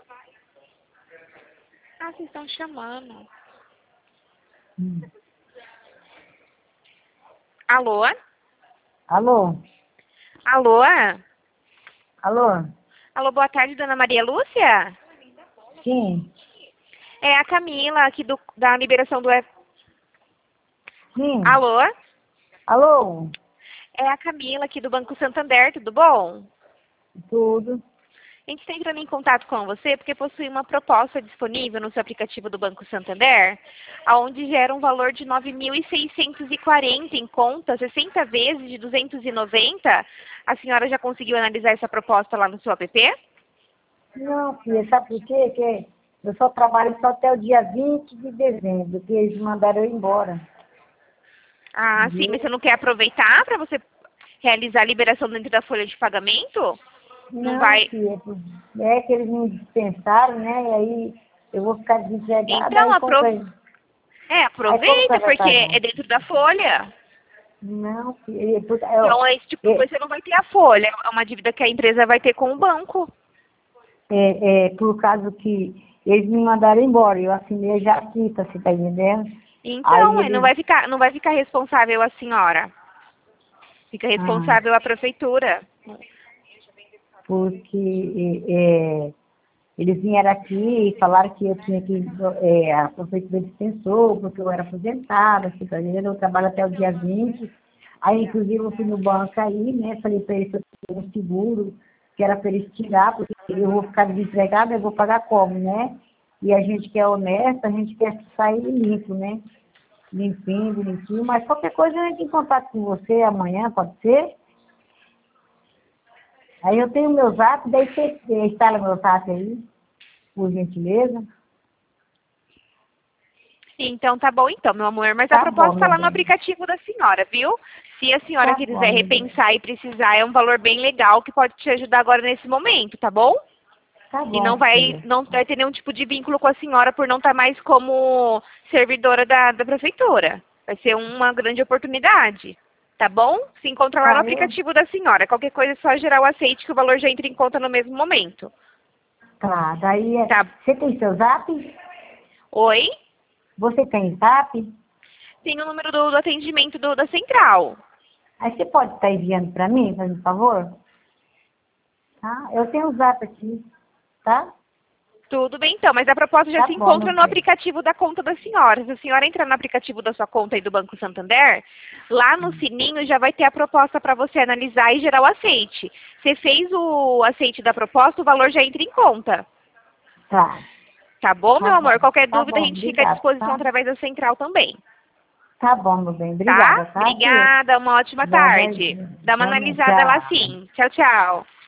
Ah, vocês estão chamando. Alô? Alô? Alô? Alô? Alô, boa tarde, dona Maria Lúcia? Sim. É a Camila, aqui da liberação do... Sim. Alô? Alô? É a Camila, aqui do Banco Santander, tudo bom? Tudo. A gente está entrando em contato com você porque possui uma proposta disponível no seu aplicativo do Banco Santander, onde gera um valor de 9.640 em conta, 60 vezes de 290. A senhora já conseguiu analisar essa proposta lá no seu app? Não, filha, sabe por quê? Que eu só trabalho só até o dia 20 de dezembro, que eles mandaram eu embora. Ah, sim, mas Viu? você não quer aproveitar para você realizar a liberação dentro da folha de pagamento? Não Não, vai... filha, é que eles me dispensaram, né? E aí eu vou ficar desempregada, Então, aí como que aproveita, eu vou porque pagar? é dentro da folha. Não, filha, Então, esse tipo de coisa você não vai ter a folha. É uma dívida que a empresa vai ter com o banco. por causa que eles me mandaram embora, eu assinei já a fita, você tá entendendo? Aí Então, aí eles, não vai ficar responsável a senhora. Fica ah, responsável a prefeitura. porque eles vieram aqui e falaram que eu tinha que, a prefeitura dispensou, porque eu era aposentada, assim, tá entendendo? Eu trabalho até o dia 20. Aí, inclusive, eu fui no banco aí, né? Falei para eles que eu tinha um seguro, que era para eles tirar, porque eu vou ficar desempregada, eu vou pagar como, né? E a gente que é honesta, a gente quer sair limpo, né? Limpinho, bonitinho, mas qualquer coisa eu entro em contato com você amanhã, pode ser? Aí eu tenho meu zap, daí você instala meu zap aí, por gentileza. Então, tá bom então, meu amor. Mas a Tá bom, proposta está meu lá no bem. aplicativo da senhora, viu? Se a senhora Tá bom, quiser meu bem. repensar e precisar, é um valor bem legal que pode te ajudar agora nesse momento, tá bom? Tá E bom, filha. não vai ter nenhum tipo de vínculo com a senhora por não estar mais como servidora da prefeitura. Vai ser uma grande oportunidade, tá bom? Se encontra lá no Tá, eu? aplicativo da senhora. Qualquer coisa é só gerar o aceite que o valor já entra em conta no mesmo momento. Tá, daí Tá? você tem seu zap? Oi? Você tem zap? Tem o número do atendimento da central. Aí você pode estar enviando para mim, fazendo favor? Tá? Eu tenho o zap aqui, tá? Tudo bem então, mas a proposta já Tá se bom, meu encontra no bem. aplicativo da conta da senhora. Se a senhora entrar no aplicativo da sua conta e do Banco Santander, lá no sininho já vai ter a proposta para você analisar e gerar o aceite. Você fez o aceite da proposta, o valor já entra em conta. Tá, Tá bom, meu amor? Qualquer tá dúvida a bom, gente fica à obrigado, disposição tá? através da central também. Tá bom, meu bem. Tá? Obrigada, tá, filha? Obrigada, uma ótima Boa tarde. noite. Dá uma Boa noite. analisada lá Tchau. sim. Tchau, tchau.